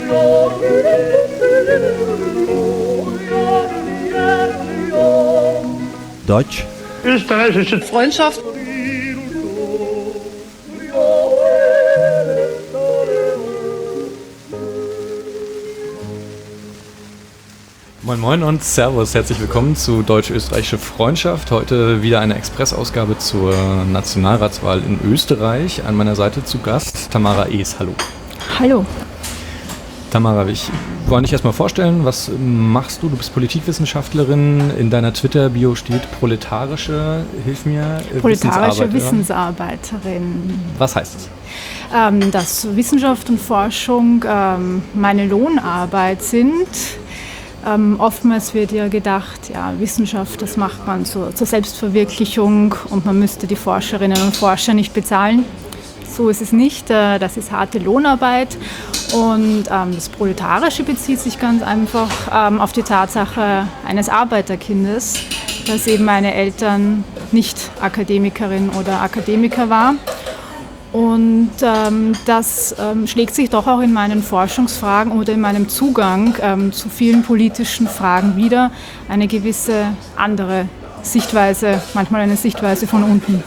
Deutsch-österreichische Freundschaft. Moin Moin und Servus, herzlich willkommen zu Deutsch-österreichische Freundschaft. Heute wieder eine Expressausgabe zur Nationalratswahl in Österreich. An meiner Seite zu Gast Tamara Ees. Hallo. Hallo. Tamara, ich wollte dich erstmal vorstellen, was machst du? Du bist Politikwissenschaftlerin, in deiner Twitter-Bio steht proletarische, hilf mir, proletarische Wissensarbeiterin. Was heißt es? Dass Wissenschaft und Forschung meine Lohnarbeit sind. Oftmals wird ja gedacht, ja, Wissenschaft, das macht man zur Selbstverwirklichung und man müsste die Forscherinnen und Forscher nicht bezahlen. So ist es nicht, das ist harte Lohnarbeit und das Proletarische bezieht sich ganz einfach auf die Tatsache eines Arbeiterkindes, dass eben meine Eltern nicht Akademikerin oder Akademiker waren. Und das schlägt sich doch auch in meinen Forschungsfragen oder in meinem Zugang zu vielen politischen Fragen wider. Eine gewisse andere Sichtweise, manchmal eine Sichtweise von unten.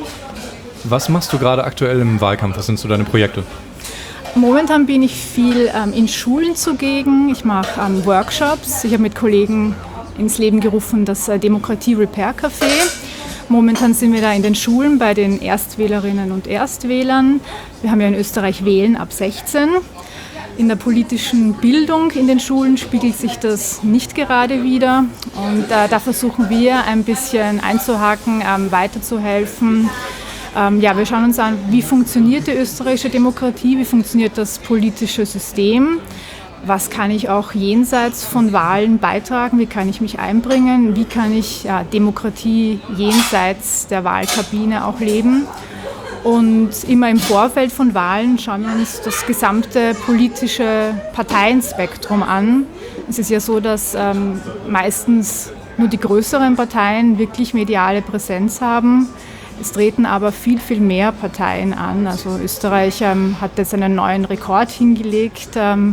Was machst du gerade aktuell im Wahlkampf? Was sind so deine Projekte? Momentan bin ich viel in Schulen zugegen. Ich mache Workshops. Ich habe mit Kollegen ins Leben gerufen das Demokratie Repair Café. Momentan sind wir da in den Schulen bei den Erstwählerinnen und Erstwählern. Wir haben ja in Österreich Wählen ab 16. In der politischen Bildung in den Schulen spiegelt sich das nicht gerade wider. Und da versuchen wir ein bisschen einzuhaken, weiterzuhelfen. Wir schauen uns an, wie funktioniert die österreichische Demokratie, wie funktioniert das politische System. Was kann ich auch jenseits von Wahlen beitragen? Wie kann ich mich einbringen? Wie kann ich Demokratie jenseits der Wahlkabine auch leben? Und immer im Vorfeld von Wahlen schauen wir uns das gesamte politische Parteienspektrum an. Es ist ja so, dass meistens nur die größeren Parteien wirklich mediale Präsenz haben. Es treten aber viel, viel mehr Parteien an. Also Österreich hat jetzt einen neuen Rekord hingelegt.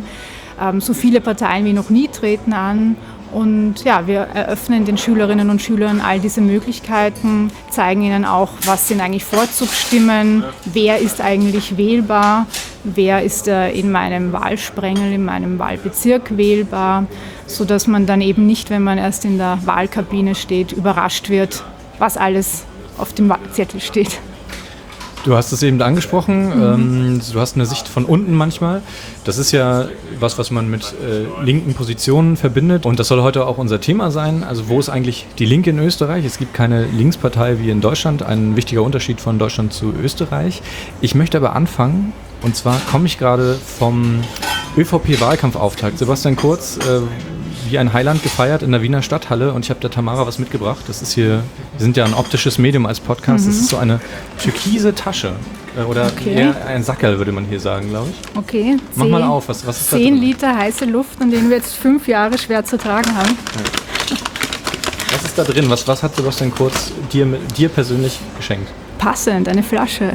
So viele Parteien wie noch nie treten an. Und ja, wir eröffnen den Schülerinnen und Schülern all diese Möglichkeiten, zeigen ihnen auch, was sind eigentlich Vorzugsstimmen, wer ist eigentlich wählbar, wer ist in meinem Wahlsprengel, in meinem Wahlbezirk wählbar, sodass man dann eben nicht, wenn man erst in der Wahlkabine steht, überrascht wird, was alles auf dem Zettel steht. Du hast es eben angesprochen, du hast eine Sicht von unten manchmal. Das ist ja was man mit linken Positionen verbindet und das soll heute auch unser Thema sein. Also wo ist eigentlich die Linke in Österreich? Es gibt keine Linkspartei wie in Deutschland, ein wichtiger Unterschied von Deutschland zu Österreich. Ich möchte aber anfangen und zwar komme ich gerade vom ÖVP-Wahlkampfauftakt. Sebastian Kurz, wie ein Heiland gefeiert in der Wiener Stadthalle und ich habe der Tamara was mitgebracht. Das ist hier, wir sind ja ein optisches Medium als Podcast, das ist so eine türkise Tasche oder eher ein Sackerl, würde man hier sagen, glaube ich. Okay. Mach mal auf, was ist da 10 drin? Liter heiße Luft, an denen wir jetzt 5 Jahre schwer zu tragen haben. Ja. Was ist da drin? Was hat Sebastian Kurz dir persönlich geschenkt? Passend, eine Flasche.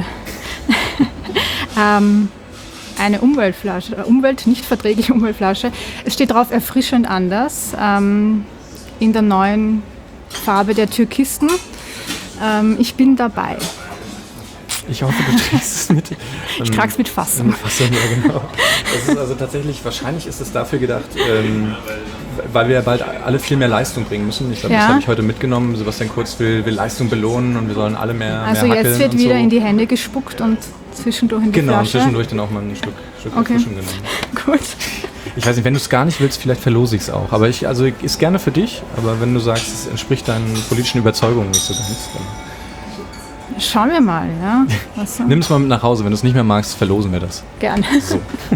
Eine Umweltflasche, nicht verträgliche Umweltflasche. Es steht drauf erfrischend anders, in der neuen Farbe der Türkisten. Ich bin dabei. Ich hoffe, du trägst es mit. Ich trage es mit Fassung. Mit Fassung, ja genau. Das ist also tatsächlich, wahrscheinlich ist es dafür gedacht, weil wir ja bald alle viel mehr Leistung bringen müssen. Ich glaube, das habe ich heute mitgenommen. Sebastian Kurz will Leistung belohnen und wir sollen alle mehr Also mehr jetzt wird und wieder so. in die Hände gespuckt und zwischendurch in die Flasche. Genau, zwischendurch dann auch mal ein Stück Erfrischung genommen. Gut. Ich weiß nicht, wenn du es gar nicht willst, vielleicht verlose ich es auch. Aber ist gerne für dich, aber wenn du sagst, es entspricht deinen politischen Überzeugungen nicht so ganz, dann schauen wir mal, ja. nimm es mal mit nach Hause. Wenn du es nicht mehr magst, verlosen wir das. Gerne. So.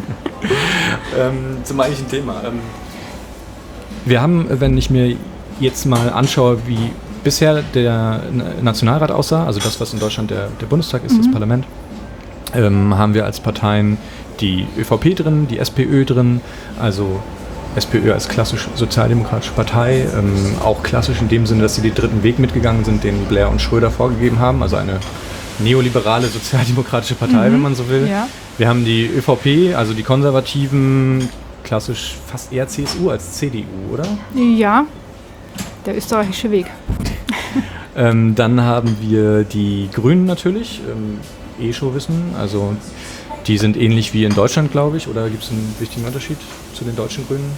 Zum eigentlichen Thema. Wir haben, wenn ich mir jetzt mal anschaue, wie bisher der Nationalrat aussah, also das, was in Deutschland der Bundestag ist, das Parlament, haben wir als Parteien die ÖVP drin, die SPÖ drin, also SPÖ als klassisch sozialdemokratische Partei, auch klassisch in dem Sinne, dass sie den dritten Weg mitgegangen sind, den Blair und Schröder vorgegeben haben, also eine neoliberale sozialdemokratische Partei, wenn man so will. Ja. Wir haben die ÖVP, also die Konservativen, klassisch fast eher CSU als CDU, oder? Ja, der österreichische Weg. Dann haben wir die Grünen natürlich, schon wissen, also die sind ähnlich wie in Deutschland, glaube ich, oder gibt es einen wichtigen Unterschied zu den deutschen Grünen?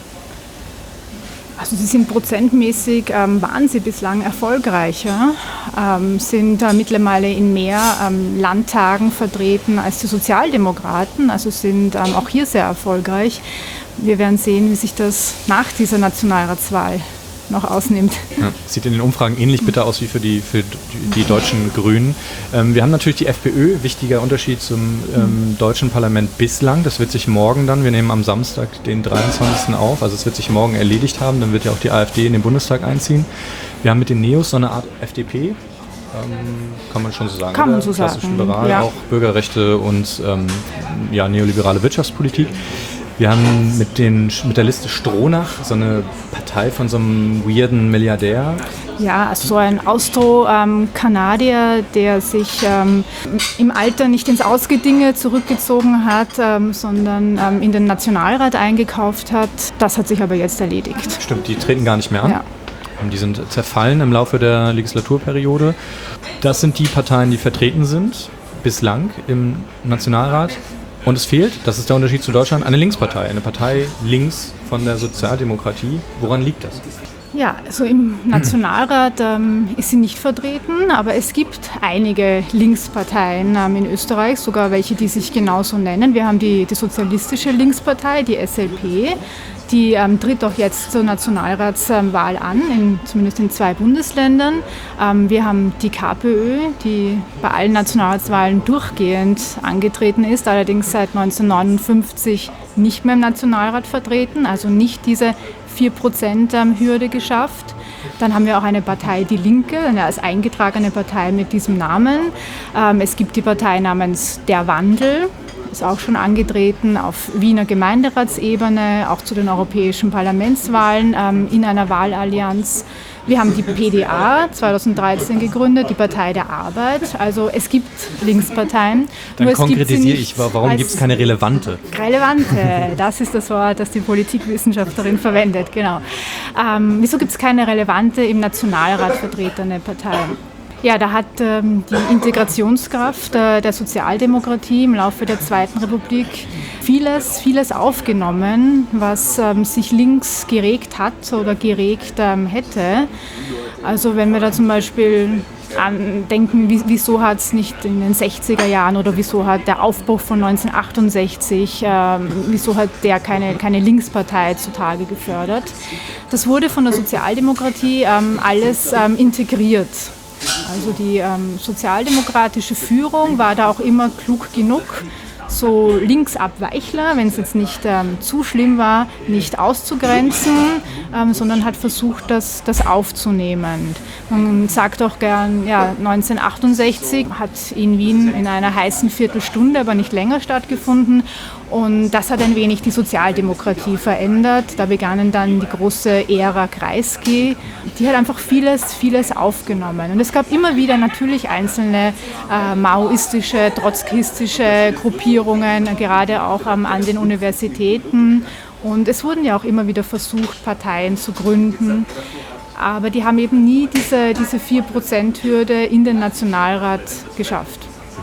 Also sie sind prozentmäßig, waren sie bislang erfolgreicher, sind mittlerweile in mehr Landtagen vertreten als die Sozialdemokraten, also sind auch hier sehr erfolgreich. Wir werden sehen, wie sich das nach dieser Nationalratswahl noch ausnimmt. Ja, sieht in den Umfragen ähnlich bitter aus wie für die deutschen Grünen. Wir haben natürlich die FPÖ, wichtiger Unterschied zum deutschen Parlament bislang. Das wird sich morgen dann, wir nehmen am Samstag den 23. auf, also es wird sich morgen erledigt haben, dann wird ja auch die AfD in den Bundestag einziehen. Wir haben mit den Neos so eine Art FDP, kann man schon so sagen. Kann man so klassisch sagen, liberal, ja. Auch Bürgerrechte und neoliberale Wirtschaftspolitik. Wir haben mit der Liste Stronach so eine Partei von so einem weirden Milliardär. Ja, also so ein Austro-Kanadier, der sich im Alter nicht ins Ausgedinge zurückgezogen hat, sondern in den Nationalrat eingekauft hat. Das hat sich aber jetzt erledigt. Stimmt, die treten gar nicht mehr an. Ja. Die sind zerfallen im Laufe der Legislaturperiode. Das sind die Parteien, die vertreten sind, bislang im Nationalrat. Und es fehlt, das ist der Unterschied zu Deutschland, eine Linkspartei, eine Partei links von der Sozialdemokratie. Woran liegt das? Ja, also im Nationalrat ist sie nicht vertreten, aber es gibt einige Linksparteien in Österreich, sogar welche, die sich genauso nennen. Wir haben die sozialistische Linkspartei, die SLP, die tritt auch jetzt zur Nationalratswahl an, zumindest in 2 Bundesländern. Wir haben die KPÖ, die bei allen Nationalratswahlen durchgehend angetreten ist, allerdings seit 1959 nicht mehr im Nationalrat vertreten, also nicht diese 4%-Hürde geschafft. Dann haben wir auch eine Partei, die Linke, als eingetragene Partei mit diesem Namen. Es gibt die Partei namens Der Wandel, ist auch schon angetreten auf Wiener Gemeinderatsebene, auch zu den europäischen Parlamentswahlen in einer Wahlallianz. Wir haben die PDA 2013 gegründet, die Partei der Arbeit. Also es gibt Linksparteien. Dann konkretisiere ich, warum gibt es keine relevante? Relevante, das ist das Wort, das die Politikwissenschaftlerin verwendet, genau. Wieso gibt es keine relevante im Nationalrat vertretene Partei? Ja, da hat die Integrationskraft der Sozialdemokratie im Laufe der Zweiten Republik vieles aufgenommen, was sich links geregt hat oder geregt hätte. Also wenn wir da zum Beispiel denken, wieso hat es nicht in den 60er Jahren oder wieso hat der Aufbruch von 1968, wieso hat der keine Linkspartei zutage gefördert? Das wurde von der Sozialdemokratie alles integriert. Also die sozialdemokratische Führung war da auch immer klug genug, so Linksabweichler, wenn es jetzt nicht zu schlimm war, nicht auszugrenzen, sondern hat versucht, das aufzunehmen. Man sagt auch gern, ja, 1968 hat in Wien in einer heißen Viertelstunde, aber nicht länger stattgefunden. Und das hat ein wenig die Sozialdemokratie verändert. Da begannen dann die große Ära Kreisky. Die hat einfach vieles aufgenommen. Und es gab immer wieder natürlich einzelne maoistische, trotzkistische Gruppierungen, gerade auch an den Universitäten. Und es wurden ja auch immer wieder versucht, Parteien zu gründen. Aber die haben eben nie diese 4%-Hürde in den Nationalrat geschafft.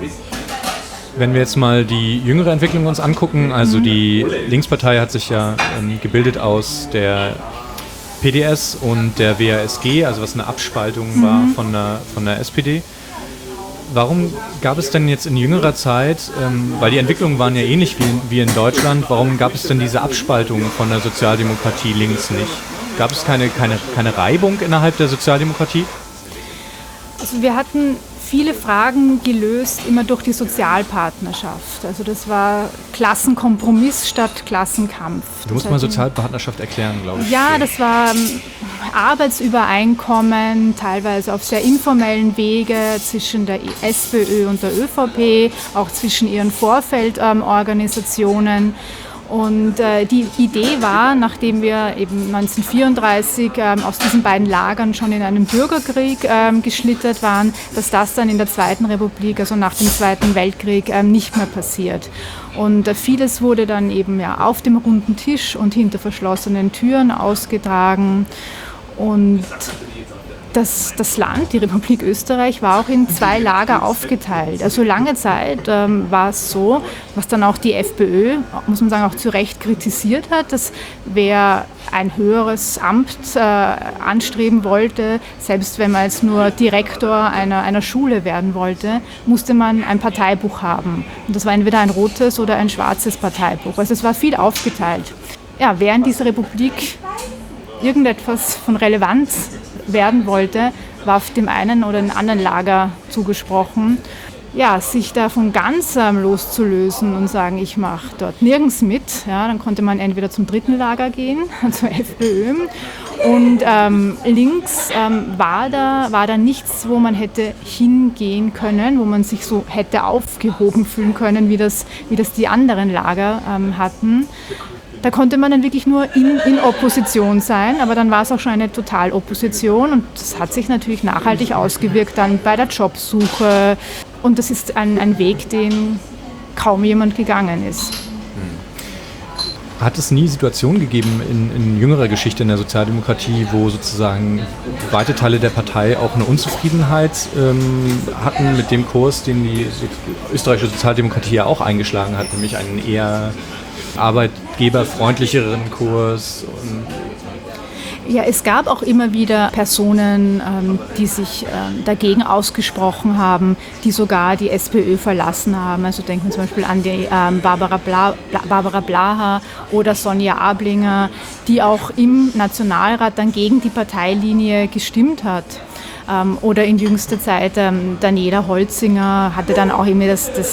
Wenn wir jetzt mal die jüngere Entwicklung uns angucken, also die Linkspartei hat sich ja gebildet aus der PDS und der WASG, also was eine Abspaltung war von der SPD. Warum gab es denn jetzt in jüngerer Zeit, weil die Entwicklungen waren ja ähnlich wie in Deutschland, warum gab es denn diese Abspaltung von der Sozialdemokratie links nicht? Gab es keine Reibung innerhalb der Sozialdemokratie? Also wir hatten viele Fragen gelöst, immer durch die Sozialpartnerschaft. Also das war Klassenkompromiss statt Klassenkampf. Du musst mal Sozialpartnerschaft erklären, glaube ich. Ja, das war Arbeitsübereinkommen, teilweise auf sehr informellen Wege zwischen der SPÖ und der ÖVP, auch zwischen ihren Vorfeldorganisationen. Und die Idee war, nachdem wir eben 1934 aus diesen beiden Lagern schon in einen Bürgerkrieg geschlittert waren, dass das dann in der Zweiten Republik, also nach dem Zweiten Weltkrieg, nicht mehr passiert. Und vieles wurde dann eben auf dem runden Tisch und hinter verschlossenen Türen ausgetragen. Und das Land, die Republik Österreich, war auch in 2 Lager aufgeteilt. Also lange Zeit war es so, was dann auch die FPÖ, muss man sagen, auch zu Recht kritisiert hat, dass wer ein höheres Amt anstreben wollte, selbst wenn man jetzt nur Direktor einer Schule werden wollte, musste man ein Parteibuch haben. Und das war entweder ein rotes oder ein schwarzes Parteibuch. Also es war viel aufgeteilt. Ja, wer in dieser Republik irgendetwas von Relevanz werden wollte, war auf dem einen oder dem anderen Lager zugesprochen. Ja, sich davon ganz loszulösen und sagen, ich mache dort nirgends mit, dann konnte man entweder zum dritten Lager gehen, zur FPÖ, und links war da nichts, wo man hätte hingehen können, wo man sich so hätte aufgehoben fühlen können, wie das die anderen Lager hatten. Da konnte man dann wirklich nur in Opposition sein, aber dann war es auch schon eine Totalopposition und das hat sich natürlich nachhaltig ausgewirkt dann bei der Jobsuche und das ist ein Weg, den kaum jemand gegangen ist. Hat es nie Situationen gegeben in jüngerer Geschichte in der Sozialdemokratie, wo sozusagen weite Teile der Partei auch eine Unzufriedenheit hatten mit dem Kurs, den die österreichische Sozialdemokratie ja auch eingeschlagen hat, nämlich einen eher arbeitgeberfreundlicheren Kurs? Ja, es gab auch immer wieder Personen, die sich dagegen ausgesprochen haben, die sogar die SPÖ verlassen haben. Also denken wir zum Beispiel an die Barbara Blaha oder Sonja Ablinger, die auch im Nationalrat dann gegen die Parteilinie gestimmt hat. Oder in jüngster Zeit Daniela Holzinger hatte dann auch immer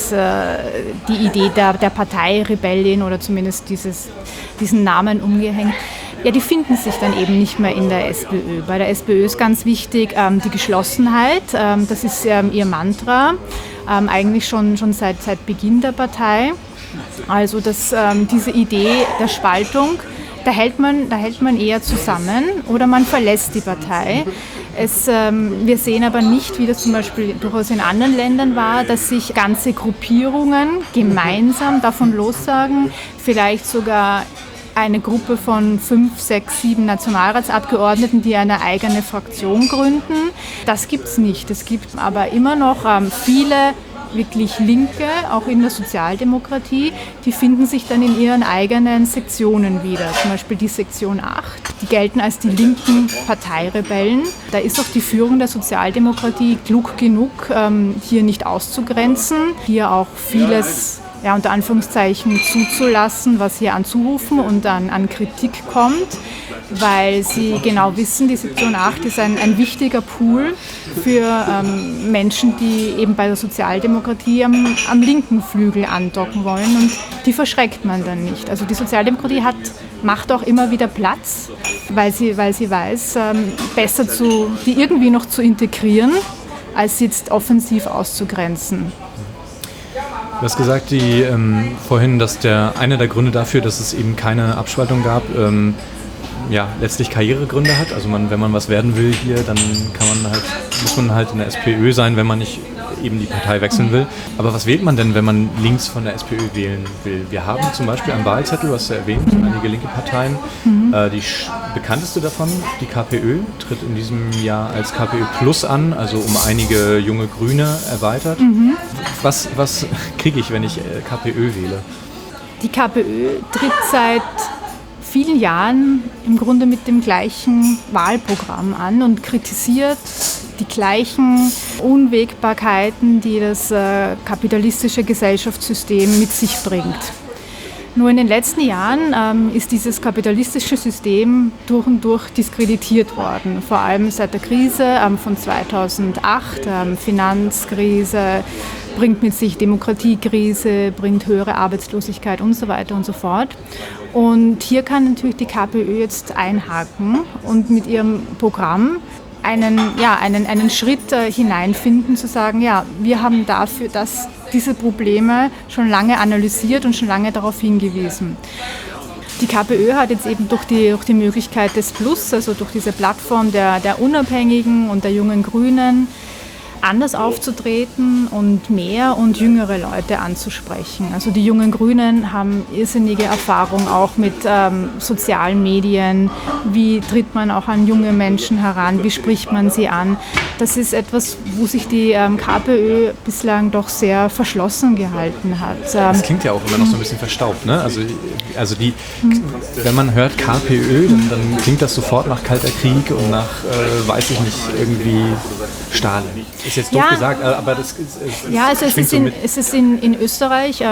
die Idee der Parteirebellin oder zumindest diesen Namen umgehängt. Ja, die finden sich dann eben nicht mehr in der SPÖ. Bei der SPÖ ist ganz wichtig die Geschlossenheit, das ist ihr Mantra, eigentlich schon seit Beginn der Partei. Also diese Idee der Spaltung, da hält man eher zusammen oder man verlässt die Partei. Wir sehen aber nicht, wie das zum Beispiel durchaus in anderen Ländern war, dass sich ganze Gruppierungen gemeinsam davon lossagen, vielleicht sogar eine Gruppe von 5, 6, 7 Nationalratsabgeordneten, die eine eigene Fraktion gründen. Das gibt es nicht. Es gibt aber immer noch viele wirklich Linke, auch in der Sozialdemokratie, die finden sich dann in ihren eigenen Sektionen wieder. Zum Beispiel die Sektion 8, die gelten als die linken Parteirebellen. Da ist auch die Führung der Sozialdemokratie klug genug, hier nicht auszugrenzen, hier auch vieles unter Anführungszeichen zuzulassen, was hier an Zurufen und an Kritik kommt, weil sie genau wissen, die Sektion 8 ist ein wichtiger Pool für Menschen, die eben bei der Sozialdemokratie am linken Flügel andocken wollen und die verschreckt man dann nicht. Also die Sozialdemokratie macht auch immer wieder Platz, weil sie weiß, besser die irgendwie noch zu integrieren, als sie jetzt offensiv auszugrenzen. Du hast gesagt vorhin, dass einer der Gründe dafür, dass es eben keine Abspaltung gab, letztlich Karrieregründe hat. Also wenn man was werden will hier, dann muss man halt in der SPÖ sein, wenn man nicht eben die Partei wechseln will. Aber was wählt man denn, wenn man links von der SPÖ wählen will? Wir haben zum Beispiel am Wahlzettel, du hast ja erwähnt, einige linke Parteien. Die bekannteste davon, die KPÖ, tritt in diesem Jahr als KPÖ Plus an, also um einige junge Grüne erweitert. Was kriege ich, wenn ich KPÖ wähle? Die KPÖ tritt seit vielen Jahren im Grunde mit dem gleichen Wahlprogramm an und kritisiert die gleichen Unwägbarkeiten, die das kapitalistische Gesellschaftssystem mit sich bringt. Nur in den letzten Jahren ist dieses kapitalistische System durch und durch diskreditiert worden, vor allem seit der Krise von 2008, Finanzkrise, bringt mit sich Demokratiekrise, bringt höhere Arbeitslosigkeit und so weiter und so fort. Und hier kann natürlich die KPÖ jetzt einhaken und mit ihrem Programm einen Schritt hineinfinden, zu sagen, ja, wir haben dafür diese Probleme schon lange analysiert und schon lange darauf hingewiesen. Die KPÖ hat jetzt eben durch die Möglichkeit des Plus, also durch diese Plattform der Unabhängigen und der jungen Grünen, anders aufzutreten und mehr und jüngere Leute anzusprechen. Also die jungen Grünen haben irrsinnige Erfahrung auch mit sozialen Medien. Wie tritt man auch an junge Menschen heran? Wie spricht man sie an? Das ist etwas, wo sich die KPÖ bislang doch sehr verschlossen gehalten hat. Das klingt ja auch immer noch so ein bisschen verstaubt, ne? Also wenn man hört KPÖ, dann klingt das sofort nach Kalter Krieg und nach, weiß ich nicht, irgendwie Stalin. Ist jetzt doof gesagt, aber das ist... Es ist in Österreich,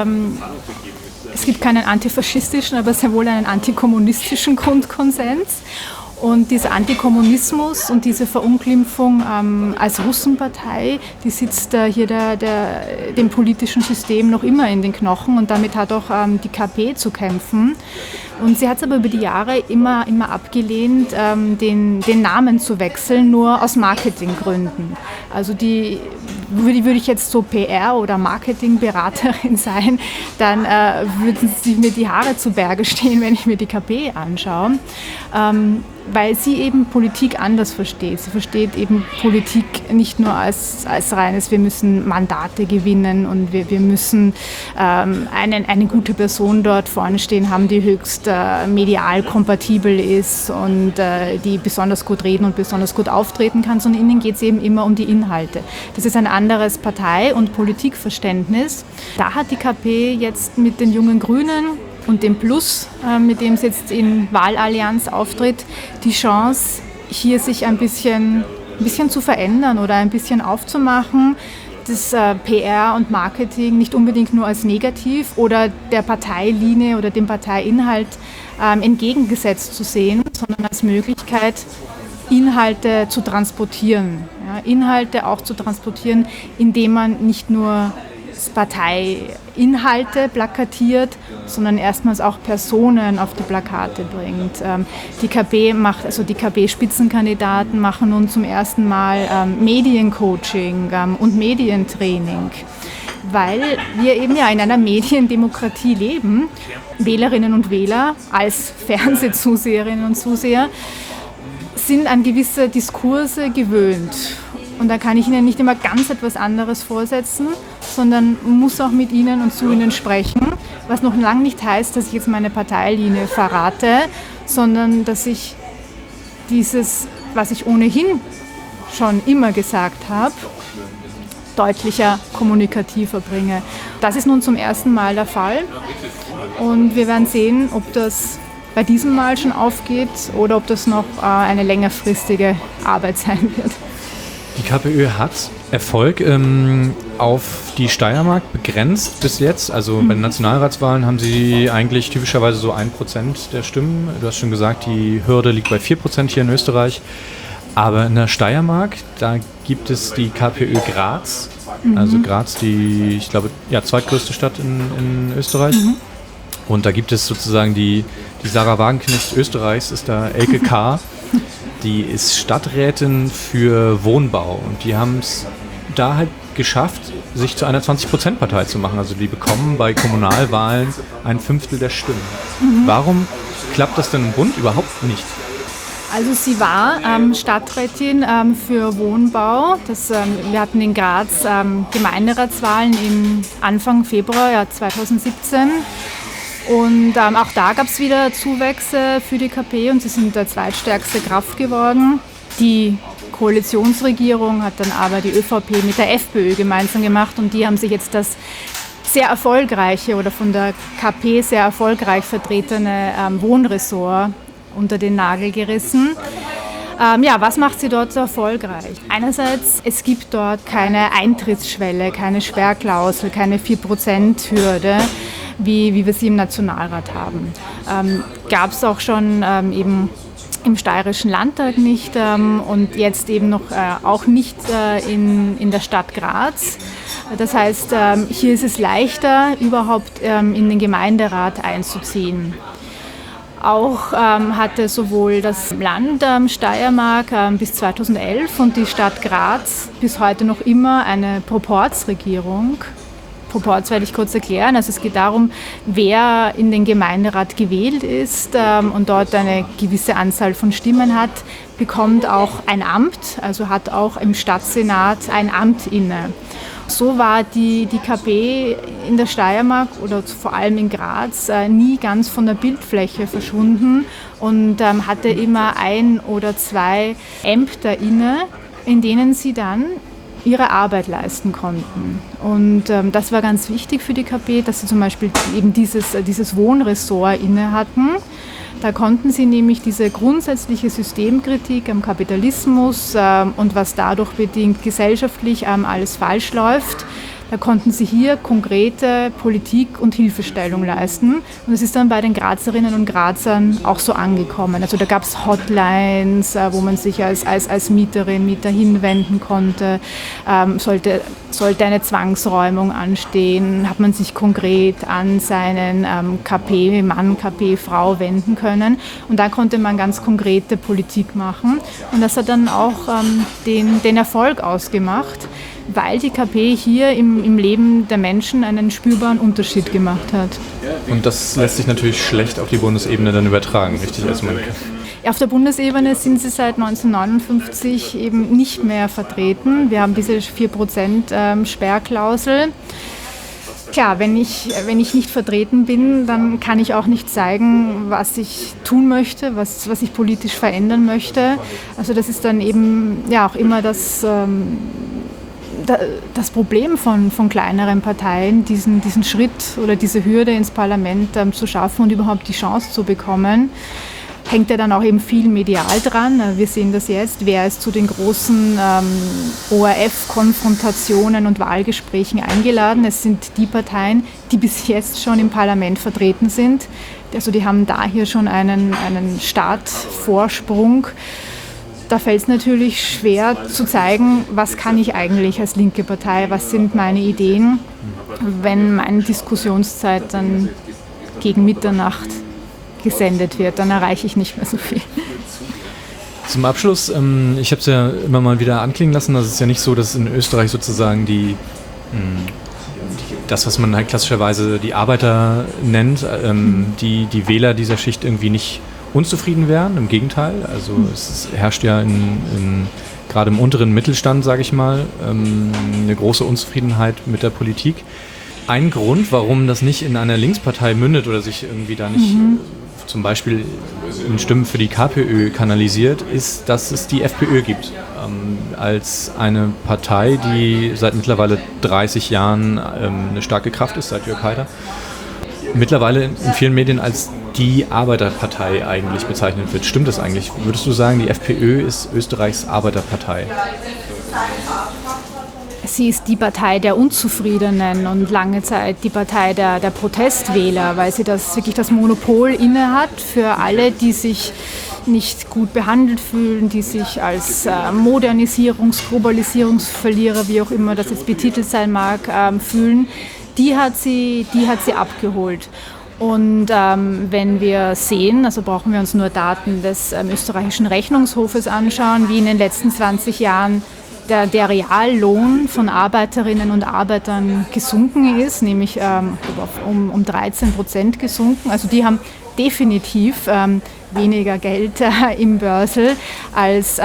es gibt keinen antifaschistischen, aber sehr wohl einen antikommunistischen Grundkonsens. Und dieser Antikommunismus und diese Verunglimpfung als Russenpartei, die sitzt hier dem politischen System noch immer in den Knochen und damit hat auch die KP zu kämpfen. Und sie hat es aber über die Jahre immer abgelehnt, den Namen zu wechseln, nur aus Marketinggründen. Also würde ich jetzt so PR- oder Marketingberaterin sein, dann würden sie mir die Haare zu Berge stehen, wenn ich mir die KP anschaue. Weil sie eben Politik anders versteht. Sie versteht eben Politik nicht nur als reines, wir müssen Mandate gewinnen und wir müssen eine gute Person dort vorne stehen haben, die höchst medial kompatibel ist und die besonders gut reden und besonders gut auftreten kann, sondern ihnen geht es eben immer um die Inhalte. Das ist ein anderes Partei- und Politikverständnis. Da hat die KP jetzt mit den jungen Grünen und dem Plus, mit dem es jetzt in Wahlallianz auftritt, die Chance, hier sich ein bisschen zu verändern oder ein bisschen aufzumachen, das PR und Marketing nicht unbedingt nur als negativ oder der Parteilinie oder dem Parteiinhalt entgegengesetzt zu sehen, sondern als Möglichkeit, Inhalte zu transportieren. Ja, Inhalte auch zu transportieren, indem man nicht nur Parteiinhalte plakatiert, sondern erstmals auch Personen auf die Plakate bringt. Die KP-Spitzenkandidaten machen nun zum ersten Mal Mediencoaching und Medientraining, weil wir eben ja in einer Mediendemokratie leben. Wählerinnen und Wähler als Fernsehzuseherinnen und Zuseher sind an gewisse Diskurse gewöhnt. Und da kann ich ihnen nicht immer ganz etwas anderes vorsetzen, sondern muss auch mit ihnen und zu ihnen sprechen, was noch lange nicht heißt, dass ich jetzt meine Parteilinie verrate, sondern dass ich dieses, was ich ohnehin schon immer gesagt habe, deutlicher, kommunikativer bringe. Das ist nun zum ersten Mal der Fall und wir werden sehen, ob das bei diesem Mal schon aufgeht oder ob das noch eine längerfristige Arbeit sein wird. Die KPÖ hat Erfolg auf die Steiermark begrenzt bis jetzt. Also bei den Nationalratswahlen haben sie eigentlich typischerweise so 1% der Stimmen. Du hast schon gesagt, die Hürde liegt bei 4% hier in Österreich. Aber in der Steiermark, da gibt es die KPÖ Graz. Also Graz, die, ich glaube, zweitgrößte Stadt in Österreich. Und da gibt es sozusagen die Sarah Wagenknecht Österreichs, ist da Elke K., die ist Stadträtin für Wohnbau und die haben es da halt geschafft, sich zu einer 20%-Partei zu machen. Also die bekommen bei Kommunalwahlen 1/5 der Stimmen. Warum klappt das denn im Bund überhaupt nicht? Also sie war Stadträtin für Wohnbau. Wir hatten in Graz Gemeinderatswahlen im Anfang Februar 2017. Und auch da gab es wieder Zuwächse für die KP und sie sind der zweitstärkste Kraft geworden. Die Koalitionsregierung hat dann aber die ÖVP mit der FPÖ gemeinsam gemacht und die haben sich jetzt das sehr erfolgreiche oder von der KP sehr erfolgreich vertretene Wohnressort unter den Nagel gerissen. Was macht sie dort so erfolgreich? Einerseits, es gibt dort keine Eintrittsschwelle, keine Sperrklausel, keine 4%-Hürde, wie wir sie im Nationalrat haben. Gab es auch schon eben im Steirischen Landtag nicht und jetzt eben noch auch nicht in der Stadt Graz. Das heißt, hier ist es leichter, überhaupt in den Gemeinderat einzuziehen. Auch hatte sowohl das Land Steiermark bis 2011 und die Stadt Graz bis heute noch immer eine Proporzregierung. Proporz werde ich kurz erklären. Also es geht darum, wer in den Gemeinderat gewählt ist und dort eine gewisse Anzahl von Stimmen hat, bekommt auch ein Amt, also hat auch im Stadtsenat ein Amt inne. So war die KP in der Steiermark oder vor allem in Graz nie ganz von der Bildfläche verschwunden und hatte immer 1 oder 2 Ämter inne, in denen sie dann ihre Arbeit leisten konnten. Und das war ganz wichtig für die KP, dass sie zum Beispiel eben dieses Wohnressort inne hatten. Da konnten sie nämlich diese grundsätzliche Systemkritik am Kapitalismus und was dadurch bedingt gesellschaftlich alles falsch läuft, da konnten sie hier konkrete Politik und Hilfestellung leisten. Und es ist dann bei den Grazerinnen und Grazern auch so angekommen. Also da gab es Hotlines, wo man sich als Mieterin, Mieter hinwenden konnte. Sollte eine Zwangsräumung anstehen, hat man sich konkret an seinen KP-Mann, KP-Frau wenden können. Und da konnte man ganz konkrete Politik machen. Und das hat dann auch den Erfolg ausgemacht, weil die KP hier im Leben der Menschen einen spürbaren Unterschied gemacht hat. Und das lässt sich natürlich schlecht auf die Bundesebene dann übertragen, richtig? Auf der Bundesebene sind sie seit 1959 eben nicht mehr vertreten. Wir haben diese 4% Sperrklausel. Klar, wenn ich nicht vertreten bin, dann kann ich auch nicht zeigen, was ich tun möchte, was ich politisch verändern möchte. Also das ist dann eben ja auch immer das Problem von kleineren Parteien, diesen Schritt oder diese Hürde ins Parlament zu schaffen und überhaupt die Chance zu bekommen, hängt ja dann auch eben viel medial dran. Wir sehen das jetzt, wer ist zu den großen ORF-Konfrontationen und Wahlgesprächen eingeladen. Es sind die Parteien, die bis jetzt schon im Parlament vertreten sind. Also die haben da hier schon einen Startvorsprung. Da fällt es natürlich schwer zu zeigen, was kann ich eigentlich als linke Partei, was sind meine Ideen, wenn meine Diskussionszeit dann gegen Mitternacht gesendet wird, dann erreiche ich nicht mehr so viel. Zum Abschluss, ich habe es ja immer mal wieder anklingen lassen, das ist ja nicht so, dass in Österreich sozusagen das, was man halt klassischerweise die Arbeiter nennt, die Wähler dieser Schicht irgendwie nicht unzufrieden wären, im Gegenteil. Also es herrscht ja gerade im unteren Mittelstand, sage ich mal, eine große Unzufriedenheit mit der Politik. Ein Grund, warum das nicht in einer Linkspartei mündet oder sich irgendwie da nicht zum Beispiel in Stimmen für die KPÖ kanalisiert, ist, dass es die FPÖ gibt. Als eine Partei, die seit mittlerweile 30 Jahren eine starke Kraft ist, seit Jörg Haider, mittlerweile in vielen Medien als die Arbeiterpartei eigentlich bezeichnet wird. Stimmt das eigentlich? Würdest du sagen, die FPÖ ist Österreichs Arbeiterpartei? Sie ist die Partei der Unzufriedenen und lange Zeit die Partei der Protestwähler, weil sie wirklich das Monopol innehat für alle, die sich nicht gut behandelt fühlen, die sich als Globalisierungsverlierer, wie auch immer das jetzt betitelt sein mag, fühlen. Die hat sie abgeholt. Und wenn wir sehen, also brauchen wir uns nur Daten des österreichischen Rechnungshofes anschauen, wie in den letzten 20 Jahren der Reallohn von Arbeiterinnen und Arbeitern gesunken ist, nämlich um 13% gesunken. Also die haben definitiv weniger Geld im Börsel als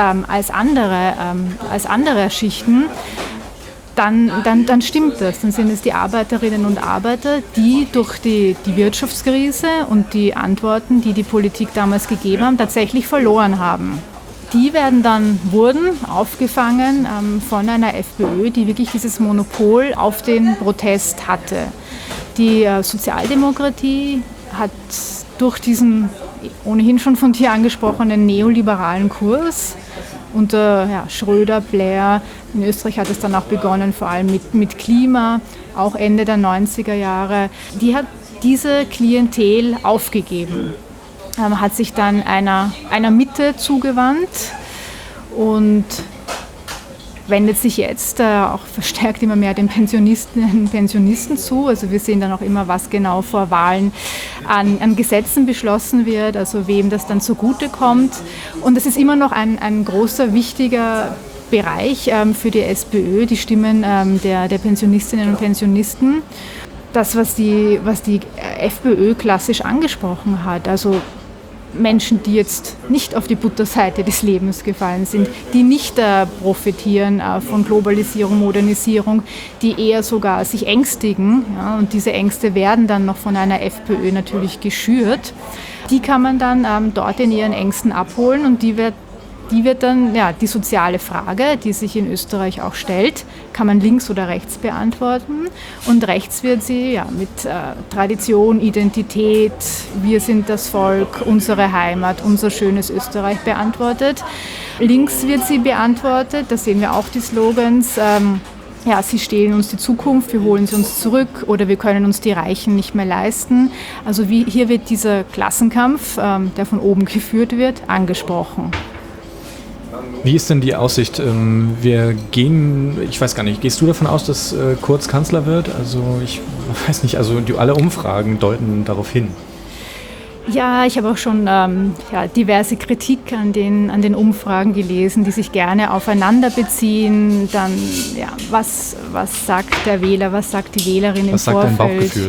andere Schichten. Dann stimmt das. Dann sind es die Arbeiterinnen und Arbeiter, die durch die Wirtschaftskrise und die Antworten, die die Politik damals gegeben haben, tatsächlich verloren haben. Die wurden aufgefangen von einer FPÖ, die wirklich dieses Monopol auf den Protest hatte. Die Sozialdemokratie hat durch diesen ohnehin schon von dir angesprochenen neoliberalen Kurs unter Schröder, Blair, in Österreich hat es dann auch begonnen, vor allem mit Klima, auch Ende der 90er Jahre. Die hat diese Klientel aufgegeben, hat sich dann einer Mitte zugewandt und wendet sich jetzt auch verstärkt immer mehr den Pensionisten zu. Also wir sehen dann auch immer, was genau vor Wahlen an Gesetzen beschlossen wird, also wem das dann zugutekommt. Und es ist immer noch ein großer, wichtiger Bereich für die SPÖ, die Stimmen der Pensionistinnen und Pensionisten. Das, was die FPÖ klassisch angesprochen hat, also Menschen, die jetzt nicht auf die Butterseite des Lebens gefallen sind, die nicht profitieren von Globalisierung, Modernisierung, die eher sogar sich ängstigen. Ja, und diese Ängste werden dann noch von einer FPÖ natürlich geschürt. Die kann man dann dort in ihren Ängsten abholen und die wird dann, ja, die soziale Frage, die sich in Österreich auch stellt, kann man links oder rechts beantworten. Und rechts wird sie mit Tradition, Identität, wir sind das Volk, unsere Heimat, unser schönes Österreich beantwortet. Links wird sie beantwortet, da sehen wir auch die Slogans, sie stehlen uns die Zukunft, wir holen sie uns zurück oder wir können uns die Reichen nicht mehr leisten. Also hier wird dieser Klassenkampf, der von oben geführt wird, angesprochen. Wie ist denn die Aussicht? Ich weiß gar nicht, gehst du davon aus, dass Kurz Kanzler wird? Also ich weiß nicht, also alle Umfragen deuten darauf hin. Ja, ich habe auch schon diverse Kritik an den Umfragen gelesen, die sich gerne aufeinander beziehen. Dann, was sagt der Wähler, was sagt die Wählerin im Vorfeld? Was sagt dein Bauchgefühl?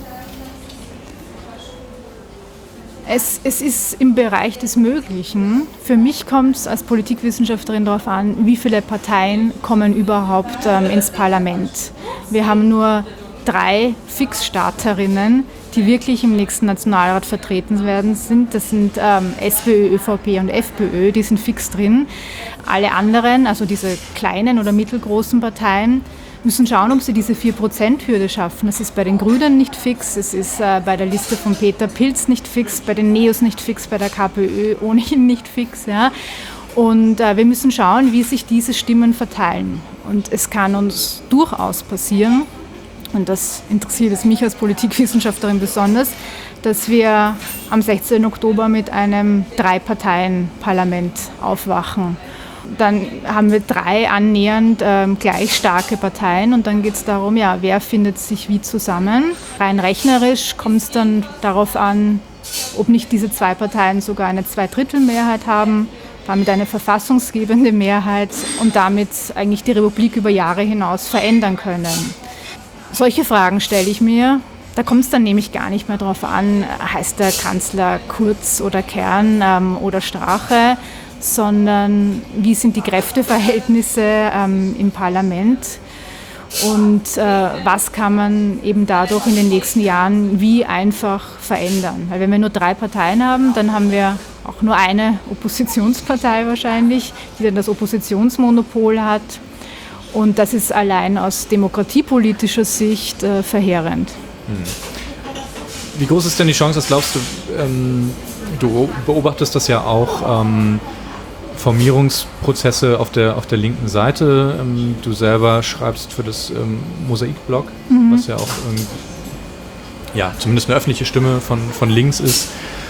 Es ist im Bereich des Möglichen. Für mich kommt es als Politikwissenschaftlerin darauf an, wie viele Parteien kommen überhaupt ins Parlament. Wir haben nur 3 Fixstarterinnen, die wirklich im nächsten Nationalrat vertreten werden sind. Das sind SPÖ, ÖVP und FPÖ, die sind fix drin. Alle anderen, also diese kleinen oder mittelgroßen Parteien, müssen schauen, ob sie diese 4%-Hürde schaffen. Das ist bei den Grünen nicht fix, es ist bei der Liste von Peter Pilz nicht fix, bei den Neos nicht fix, bei der KPÖ ohnehin nicht fix. Ja. Und wir müssen schauen, wie sich diese Stimmen verteilen. Und es kann uns durchaus passieren, und das interessiert es mich als Politikwissenschaftlerin besonders, dass wir am 16. Oktober mit einem 3-Parteien-Parlament aufwachen. Dann haben wir 3 annähernd gleich starke Parteien und dann geht es darum, wer findet sich wie zusammen. Rein rechnerisch kommt es dann darauf an, ob nicht diese 2 Parteien sogar eine 2/3 haben, damit eine verfassungsgebende Mehrheit und damit eigentlich die Republik über Jahre hinaus verändern können. Solche Fragen stelle ich mir. Da kommt es dann nämlich gar nicht mehr darauf an, heißt der Kanzler Kurz oder Kern oder Strache, sondern wie sind die Kräfteverhältnisse im Parlament und was kann man eben dadurch in den nächsten Jahren wie einfach verändern. Weil wenn wir nur 3 Parteien haben, dann haben wir auch nur eine Oppositionspartei wahrscheinlich, die dann das Oppositionsmonopol hat und das ist allein aus demokratiepolitischer Sicht verheerend. Wie groß ist denn die Chance, das glaubst du, du beobachtest das ja auch, Formierungsprozesse auf der linken Seite. Du selber schreibst für das Mosaik-Blog, was ja auch zumindest eine öffentliche Stimme von links ist.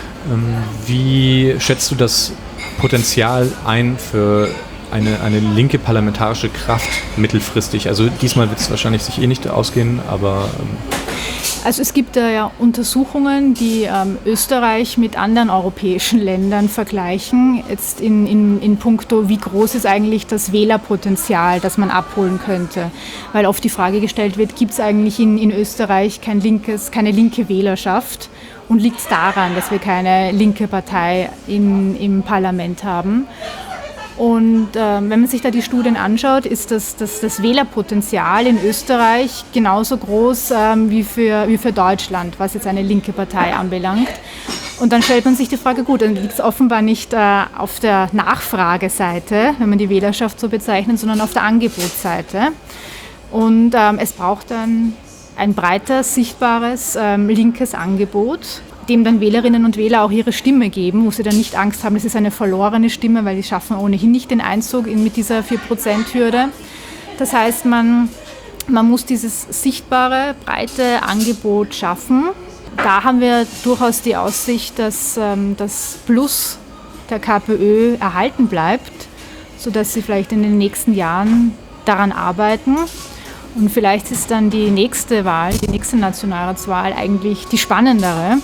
Wie schätzt du das Potenzial ein für eine linke parlamentarische Kraft mittelfristig? Also diesmal wird es wahrscheinlich sich nicht ausgehen, aber... Also es gibt ja Untersuchungen, die Österreich mit anderen europäischen Ländern vergleichen, jetzt in puncto, wie groß ist eigentlich das Wählerpotenzial, das man abholen könnte. Weil oft die Frage gestellt wird, gibt es eigentlich in Österreich keine linke Wählerschaft und liegt es daran, dass wir keine linke Partei im Parlament haben? Und wenn man sich da die Studien anschaut, ist das Wählerpotenzial in Österreich genauso groß wie für Deutschland, was jetzt eine linke Partei anbelangt. Und dann stellt man sich die Frage, gut, dann liegt es offenbar nicht auf der Nachfrageseite, wenn man die Wählerschaft so bezeichnet, sondern auf der Angebotsseite. Und es braucht dann ein breiter, sichtbares linkes Angebot, dem dann Wählerinnen und Wähler auch ihre Stimme geben, wo sie dann nicht Angst haben, das ist eine verlorene Stimme, weil die schaffen ohnehin nicht den Einzug mit dieser 4%-Hürde. Das heißt, man muss dieses sichtbare, breite Angebot schaffen. Da haben wir durchaus die Aussicht, dass das Plus der KPÖ erhalten bleibt, sodass sie vielleicht in den nächsten Jahren daran arbeiten. Und vielleicht ist dann die nächste Wahl, die nächste Nationalratswahl eigentlich die spannendere,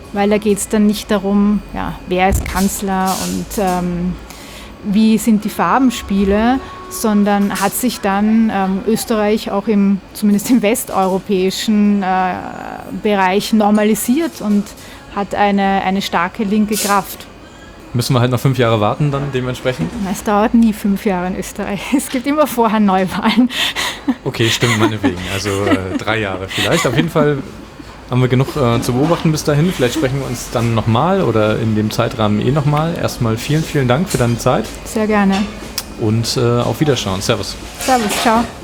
weil da geht es dann nicht darum, ja, wer ist Kanzler und wie sind die Farbenspiele, sondern hat sich dann Österreich auch zumindest im westeuropäischen Bereich normalisiert und hat eine starke linke Kraft. Müssen wir halt noch 5 Jahre warten dann dementsprechend? Es dauert nie 5 Jahre in Österreich. Es gibt immer vorher Neuwahlen. Okay, stimmt, meinetwegen. Also 3 Jahre vielleicht. Auf jeden Fall haben wir genug zu beobachten bis dahin. Vielleicht sprechen wir uns dann nochmal oder in dem Zeitrahmen nochmal. Erstmal vielen, vielen Dank für deine Zeit. Sehr gerne. Und auf Wiederschauen. Servus. Servus, ciao.